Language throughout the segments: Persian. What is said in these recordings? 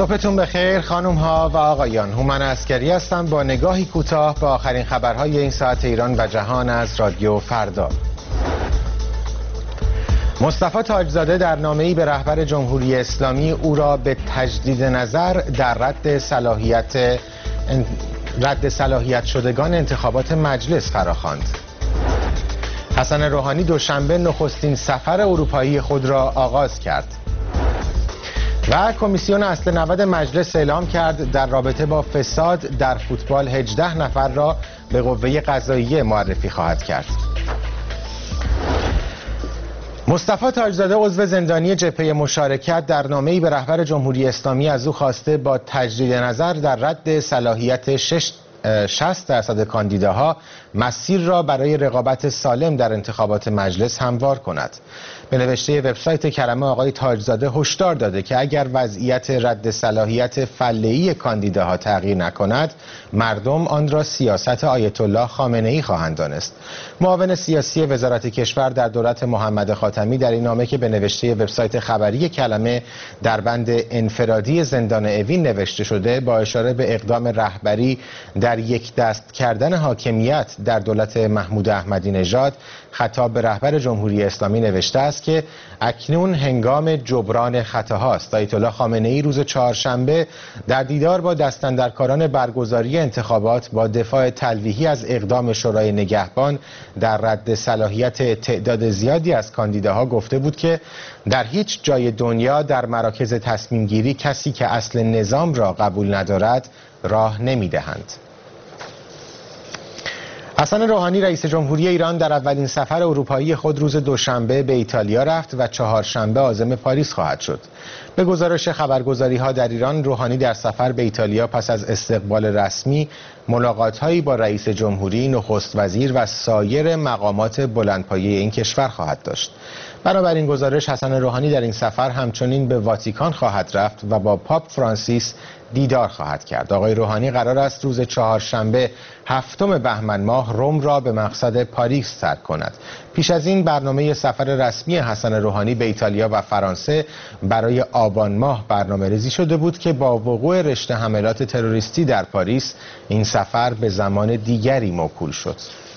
صبحتون بخیر خانم ها و آقایان. هومن عسکری هستم با نگاهی کوتاه به آخرین خبرهای این ساعت ایران و جهان از رادیو فردا. مصطفی تاجزاده در نامه‌ای به رهبر جمهوری اسلامی او را به تجدید نظر در رد صلاحیت شدگان انتخابات مجلس فراخواند. حسن روحانی دوشنبه نخستین سفر اروپایی خود را آغاز کرد. و کمیسیون اصل 90 مجلس اعلام کرد در رابطه با فساد در فوتبال 18 نفر را به قوه قضاییه معرفی خواهد کرد. مصطفی تاجزاده عضو زندانی جبهه مشارکت در نامه‌ای به رهبر جمهوری اسلامی از او خواسته با تجدید نظر در رد صلاحیت 60% کاندیداها مسیر را برای رقابت سالم در انتخابات مجلس هموار کند. به نوشته وبسایت کلمه آقای تاجزاده هشدار داده که اگر وضعیت رد صلاحیت فله‌ای کاندیداها تغییر نکند، مردم آن را سیاست آیت الله خامنه‌ای خواهند دانست. معاون سیاسی وزارت کشور در دولت محمد خاتمی در این نامه که به نوشته وبسایت خبری کلمه در بند انفرادی زندان اوین نوشته شده، با اشاره به اقدام رهبری در یک دست کردن حاکمیت در دولت محمود احمدی نژاد، خطاب به رهبر جمهوری اسلامی نوشته است که اکنون هنگام جبران خطاهاست. آیت الله خامنه‌ای روز چهارشنبه در دیدار با دستاندرکاران برگزاری انتخابات با دفاع تلویحی از اقدام شورای نگهبان در رد صلاحیت تعداد زیادی از کاندیداها گفته بود که در هیچ جای دنیا در مراکز تصمیم گیری کسی که اصل نظام را قبول ندارد راه نمی‌دهند. حسن روحانی رئیس جمهوری ایران در اولین سفر اروپایی خود روز دوشنبه به ایتالیا رفت و چهارشنبه عازم پاریس خواهد شد. به گزارش خبرگزاری‌ها در ایران، روحانی در سفر به ایتالیا پس از استقبال رسمی ملاقات‌هایی با رئیس جمهوری، نخست وزیر و سایر مقامات بلندپایه این کشور خواهد داشت. بنابراین گزارش حسن روحانی در این سفر همچنین به واتیکان خواهد رفت و با پاپ فرانسیس دیدار خواهد کرد. آقای روحانی قرار است روز چهارشنبه 7 بهمن ماه روم را به مقصد پاریس ترک کند. پیش از این برنامه سفر رسمی حسن روحانی به ایتالیا و فرانسه برای آبان ماه برنامه‌ریزی شده بود که با وقوع رشته حملات تروریستی در پاریس این سفر به زمان دیگری موکول شد.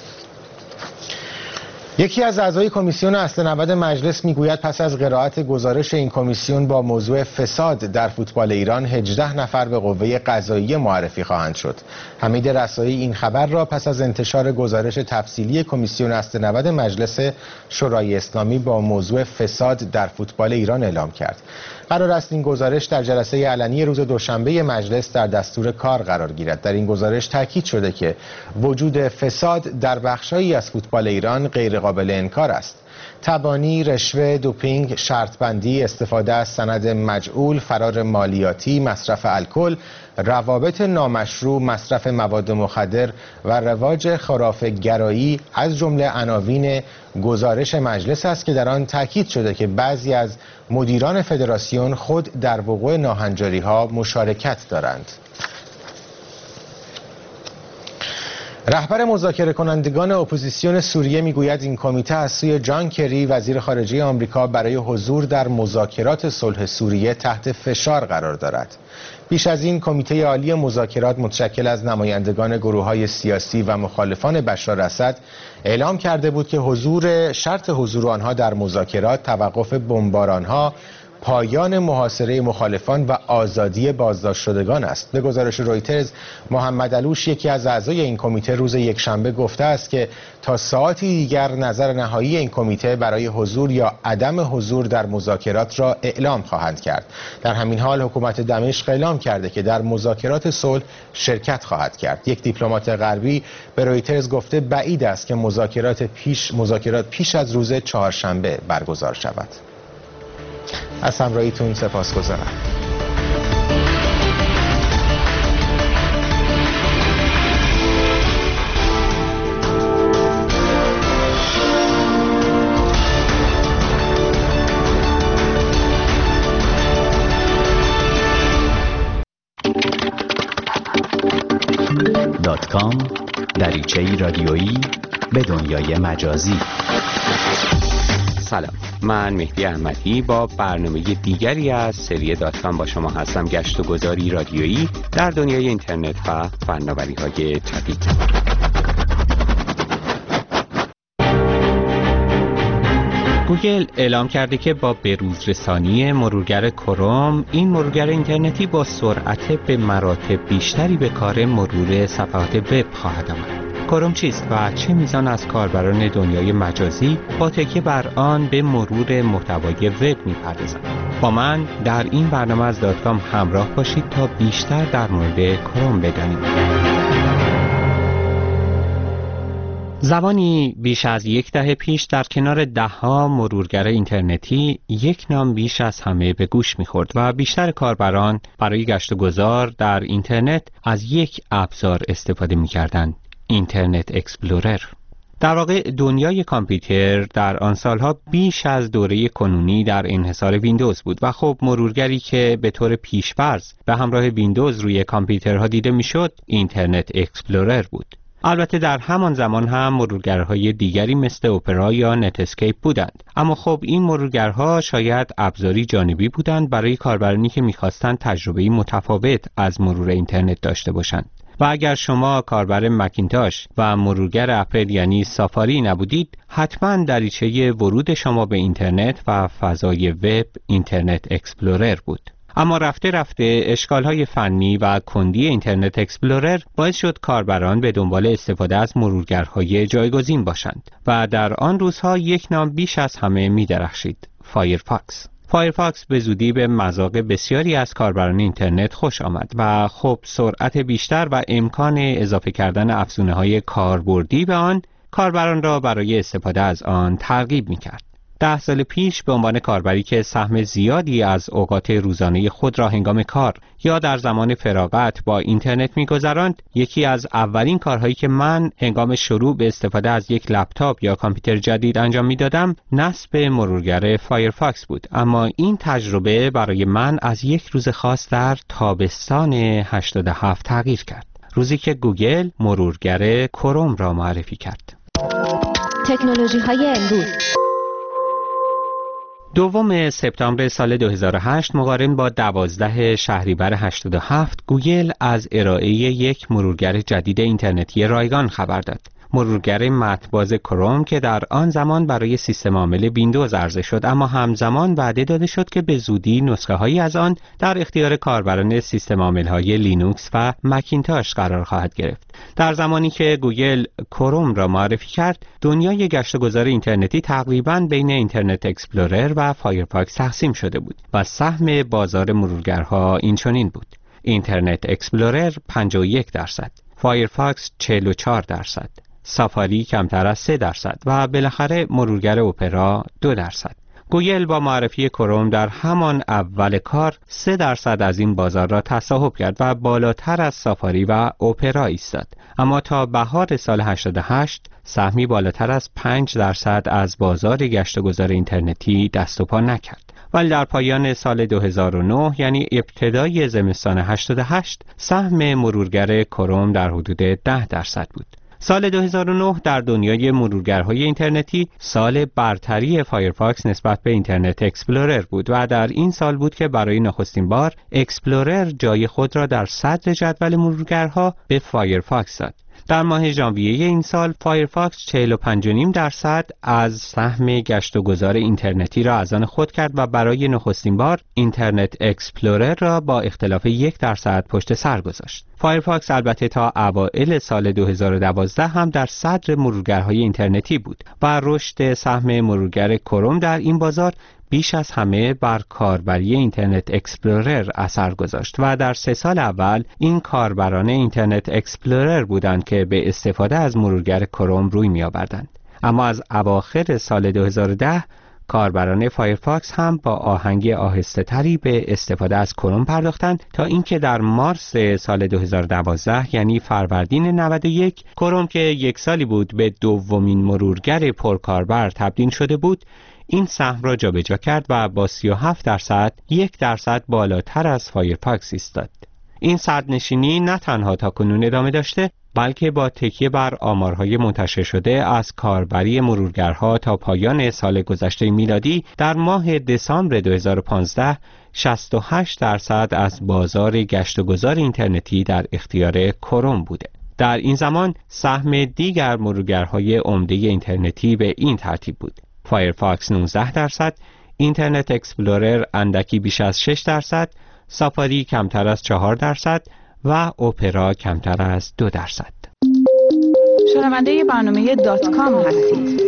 یکی از اعضای کمیسیون اصل 90 مجلس میگوید پس از قرائت گزارش این کمیسیون با موضوع فساد در فوتبال ایران 18 نفر به قوه قضاییه معرفی خواهند شد. حمید رسایی این خبر را پس از انتشار گزارش تفصیلی کمیسیون اصل 90 مجلس شورای اسلامی با موضوع فساد در فوتبال ایران اعلام کرد. قرار است این گزارش در جلسه علنی روز دوشنبه مجلس در دستور کار قرار گیرد. در این گزارش تاکید شده که وجود فساد در بخش‌هایی از فوتبال ایران غیر قابل انکار است. تبانی، رشوه، دوپینگ، شرطبندی، استفاده از سند مجعول، فرار مالیاتی، مصرف الکل، روابط نامشروع، مصرف مواد مخدر و رواج خرافه‌گرایی از جمله عناوین گزارش مجلس است که در آن تاکید شده که بعضی از مدیران فدراسیون خود در وقوع ناهنجاری‌ها مشارکت دارند. رهبر مذاکره کنندگان اپوزیسیون سوریه میگوید این کمیته از سوی جان کری وزیر خارجه آمریکا برای حضور در مذاکرات صلح سوریه تحت فشار قرار دارد. پیش از این کمیته عالی مذاکرات متشکل از نمایندگان گروه‌های سیاسی و مخالفان بشار اسد اعلام کرده بود که شرط حضور آنها در مذاکرات توقف بمباران‌ها، پایان محاصره مخالفان و آزادی بازداشت شدگان است. به گزارش رویترز، محمد علوش یکی از اعضای این کمیته روز یکشنبه گفته است که تا ساعتی دیگر نظر نهایی این کمیته برای حضور یا عدم حضور در مذاکرات را اعلام خواهند کرد. در همین حال حکومت دمشق اعلام کرده که در مذاکرات صلح شرکت خواهد کرد. یک دیپلمات غربی به رویترز گفته بعید است که مذاکرات پیش از روز چهارشنبه برگزار شود. از همراهیتون سپاسگزارم. .com دریچه‌ای رادیویی به دنیای مجازی. سلام، من مهدی احمدی با برنامه دیگری از سری داتکام با شما هستم. گشت و گذاری رادیویی در دنیای اینترنت و فناوری‌های جدید. گوگل اعلام کرده که با بروز رسانی مرورگر کروم، این مرورگر اینترنتی با سرعت به مراتب بیشتری به کار مرور صفحات وب خواهد آمد. کروم چیست و چه میزان از کاربران دنیای مجازی با تکیه بر آن به مرور محتوای وب میپردازند؟ با من در این برنامه از داتکام همراه باشید تا بیشتر در مورد کروم بدانید. زمانی بیش از یک دهه پیش در کنار ده‌ها مرورگر اینترنتی یک نام بیش از همه به گوش می‌خورد و بیشتر کاربران برای گشت و گذار در اینترنت از یک ابزار استفاده می‌کردند: اینترنت اکسپلورر. در واقع دنیای کامپیوتر در آن سالها بیش از دوره کنونی در انحصار ویندوز بود و خب مرورگری که به طور پیش‌فرض به همراه ویندوز روی کامپیوترها دیده می‌شد اینترنت اکسپلورر بود. البته در همان زمان هم مرورگرهای دیگری مثل اپرا یا نت اسکیپ بودند، اما خب این مرورگرها شاید ابزاری جانبی بودند برای کاربرانی که می‌خواستند تجربه‌ای متفاوت از مرور اینترنت داشته باشند. و اگر شما کاربر مکینتاش و مرورگر اپل یعنی سافاری نبودید، حتما دریچه ورود شما به اینترنت و فضای وب اینترنت اکسپلورر بود. اما رفته رفته اشکال‌های فنی و کندی اینترنت اکسپلورر باعث شد کاربران به دنبال استفاده از مرورگرهای جایگزین باشند و در آن روزها یک نام بیش از همه می‌درخشید: فایرفاکس. فایرفاکس به زودی به مذاق بسیاری از کاربران اینترنت خوش آمد و خب سرعت بیشتر و امکان اضافه کردن افزونه‌های کاربردی به آن کاربران را برای استفاده از آن ترغیب می‌کرد. 10 سال پیش به عنوان کاربری که سهم زیادی از اوقات روزانه خود را هنگام کار یا در زمان فراغت با اینترنت می‌گذراند، یکی از اولین کارهایی که من هنگام شروع به استفاده از یک لپتاپ یا کامپیوتر جدید انجام می‌دادم نصب مرورگر فایرفاکس بود. اما این تجربه برای من از یک روز خاص در تابستان 87 تغییر کرد، روزی که گوگل مرورگر کروم را معرفی کرد. تکنولوژی‌های امروز. 2 سپتامبر سال 2008 مقارن با 12 شهریور 87 گوگل از ارائه یک مرورگر جدید اینترنتی رایگان خبر داد. مرورگر متن‌باز کروم که در آن زمان برای سیستم عامل ویندوز عرضه شد، اما همزمان وعده داده شد که به زودی نسخه‌هایی از آن در اختیار کاربران سیستم عامل‌های لینوکس و مکینتاش قرار خواهد گرفت. در زمانی که گوگل کروم را معرفی کرد، دنیای گشت و گذار اینترنتی تقریباً بین اینترنت اکسپلورر و فایرفاکس تقسیم شده بود و سهم بازار مرورگرها اینچنین بود: اینترنت اکسپلورر 51%، فایرفاکس 44%، سافاری کمتر از 3% و بالاخره مرورگر اپرا 2%. گوگل با معرفی کروم در همان اول کار 3% از این بازار را تصاحب کرد و بالاتر از سافاری و اپرا ایستاد. اما تا بهار سال 88 سهمی بالاتر از 5% از بازار گشت و گذار اینترنتی دست و پا نکرد. ولی در پایان سال 2009 یعنی ابتدای زمستان 88 سهم مرورگر کروم در حدود 10% بود. سال 2009 در دنیای مرورگرهای اینترنتی سال برتری فایرفاکس نسبت به اینترنت اکسپلورر بود و در این سال بود که برای نخستین بار اکسپلورر جای خود را در صدر جدول مرورگرها به فایرفاکس داد. در ماه ژانویه این سال فایرفاکس 45.5% از سهم گشت و گذار اینترنتی را از آن خود کرد و برای نخستین بار اینترنت اکسپلورر را با اختلاف 1% پشت سر گذاشت. فایرفاکس البته تا اوایل سال 2012 هم در صدر مرورگرهای اینترنتی بود و رشد سهم مرورگر کروم در این بازار بیش از همه بر کاربری اینترنت اکسپلورر اثر گذاشت و در 3 سال اول این کاربران اینترنت اکسپلورر بودند که به استفاده از مرورگر کروم روی می آوردند. اما از اواخر سال 2010 کاربران فایرفاکس هم با آهنگ آهسته تری به استفاده از کروم پرداختند تا اینکه در مارس سال 2012 یعنی فروردین 91 کروم که 1 سالی بود به دومین مرورگر پرکاربر تبدیل شده بود، این سهم را جابجا کرد و با 37% 1% بالاتر از فایرفاکس ایستاد. این صدرنشینی نه تنها تاکنون ادامه داشته، بلکه با تکیه بر آمارهای منتشر شده از کاربری مرورگرها تا پایان سال گذشته میلادی در ماه دسامبر 2015 68% از بازار گشت و گذار اینترنتی در اختیار کروم بوده. در این زمان سهم دیگر مرورگرهای عمده اینترنتی به این ترتیب بود: فایرفاکس 19%، اینترنت اکسپلورر اندکی بیش از 6%، سافاری کمتر از 4% و اپرا کمتر از 2%. شنونده برنامه .com هستید.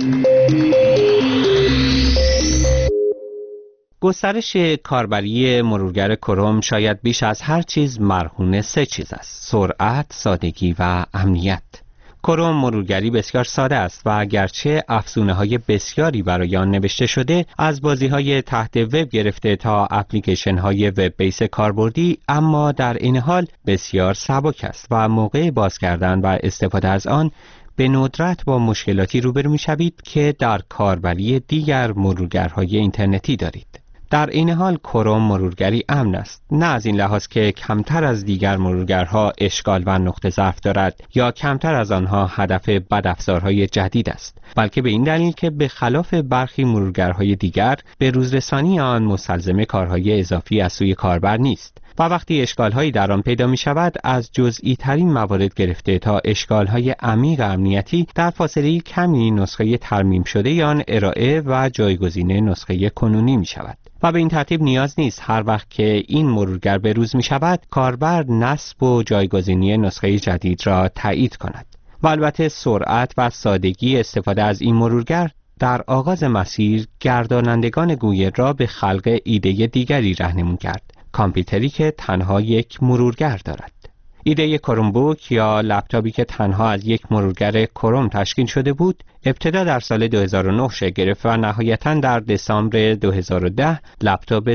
گسترش کاربری مرورگر کروم شاید بیش از هر چیز مرهون 3 چیز است: سرعت، سادگی و امنیت. کروم مرورگری بسیار ساده است و اگرچه افزونه‌های بسیاری برای آن نوشته شده، از بازی‌های تحت وب گرفته تا اپلیکیشن‌های وب بیس کاربردی، اما در این حال بسیار سبک است و موقع باز کردن و استفاده از آن به ندرت با مشکلاتی روبرو می‌شوید که در کاربری دیگر مرورگرهای اینترنتی دارید. در این حال کروم مرورگری امن است، نه از این لحاظ که کمتر از دیگر مرورگرها اشکال و نقطه ضعف دارد یا کمتر از آنها هدف بدافزارهای جدید است، بلکه به این دلیل که به خلاف برخی مرورگرهای دیگر به روزرسانی آن مستلزم کارهای اضافی از سوی کاربر نیست و وقتی اشکال‌هایی در آن پیدا می‌شود، از جزئی ترین موارد گرفته تا اشکال‌های عمیق امنیتی در فاصله کمی نسخه ترمیم شده آن ارائه و جایگزین نسخه کنونی می‌شود. و به این ترتیب نیاز نیست هر وقت که این مرورگر به روز می‌شود، کاربر نصب و جایگزینی نسخه جدید را تایید کند. و البته سرعت و سادگی استفاده از این مرورگر در آغاز مسیر گردانندگان گوگل را به خلق ایده دیگری راهنمون کرد: کامپیوتری که تنها یک مرورگر دارد. ایده کرومبوک یا لپتاپی که تنها از یک مرورگر کروم تشکیل شده بود، ابتدا در سال 2009 شکل گرفت و نهایتاً در دسامبر 2010 لپتاپ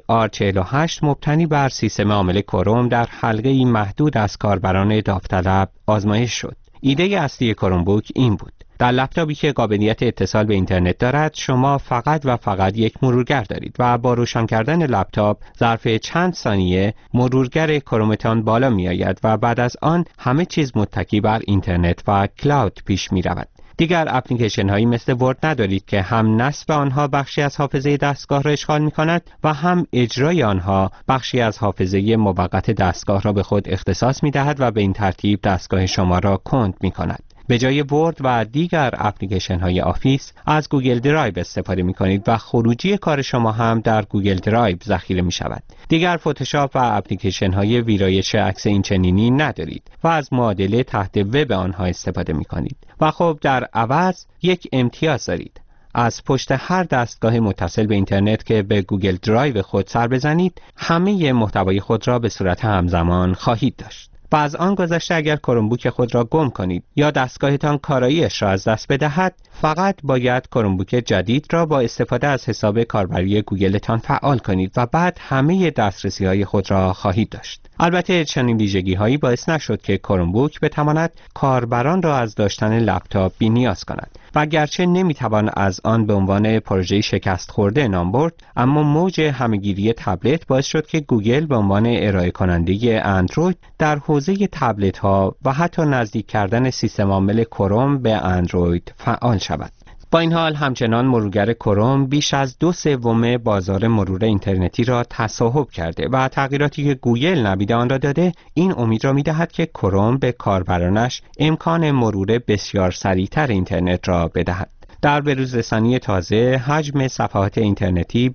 CR48 مبتنی بر سیستم عامل کروم در حلقه‌ای محدود از کاربران داوطلب آزمایش شد. ایده اصلی کرومبوک این بود: در لپتاپی که قابلیت اتصال به اینترنت دارد، شما فقط و فقط یک مرورگر دارید و با روشن کردن لپتاپ ظرف چند ثانیه مرورگر کرومتان بالا می آید و بعد از آن همه چیز متکی بر اینترنت و کلاود پیش می رود. دیگر اپلیکیشن هایی مثل ورد ندارید که هم نصب آنها بخشی از حافظه دستگاه را اشغال می کند و هم اجرای آنها بخشی از حافظه موقت دستگاه را به خود اختصاص می دهد و به این ترتیب دستگاه شما را کند می کند. به جای ورد و دیگر اپلیکیشن های آفیس از گوگل درایو استفاده می کنید و خروجی کار شما هم در گوگل درایو ذخیره می شود. دیگر فتوشاپ و اپلیکیشن های ویرایش عکس اینچنینی ندارید و از معادله تحت وب آنها استفاده می کنید. و خب در عوض یک امتیاز دارید: از پشت هر دستگاه متصل به اینترنت که به گوگل درایو خود سر بزنید، همه محتوای خود را به صورت همزمان خواهید داشت. و از آن گذشته اگر کرومبوک خود را گم کنید یا دستگاهتان کارایی‌اش را از دست بدهد، فقط باید کرومبوک جدید را با استفاده از حساب کاربری گوگلتان فعال کنید و بعد همه دسترسی‌های خود را خواهید داشت. البته چنین ویژگی‌هایی باعث نشد که کرومبوک بتواند کاربران را از داشتن لپتاپ بی‌نیاز کند و گرچه نمیتوان از آن به عنوان پروژه شکست خورده نام برد، اما موج همه‌گیری تبلت باعث شد که گوگل به عنوان ارائه کننده اندروید در حوزه تبلت ها و حتی نزدیک کردن سیستم عامل کروم به اندروید فعال شود. با این حال همچنان مرورگر کروم بیش از 2/3 بازار مرور اینترنتی را تصاحب کرده و تغییراتی که گوگل نوید آن را داده این امید را می‌دهد که کروم به کاربرانش امکان مرور بسیار سریعتر اینترنت را بدهد. در بروزرسانی تازه حجم صفحات اینترنتی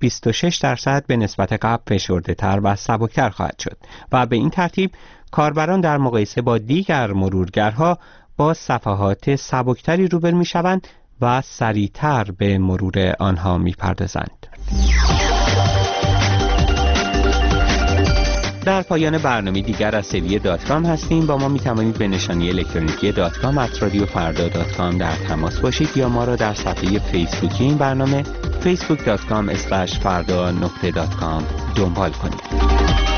26% به نسبت قبل فشرده‌تر و سبکتر خواهد شد و به این ترتیب کاربران در مقایسه با دیگر مرورگرها با صفحات سبکتری روبرو می‌شوند و سریعتر به مرور آنها می‌پردازند. در پایان برنامه دیگر از سری .com هستیم. با ما می‌توانید به نشانی الکترونیکی .com@radiofarda.com در تماس باشید یا ما را در صفحه فیسبوکی این برنامه facebook.com/farda.com دنبال کنید.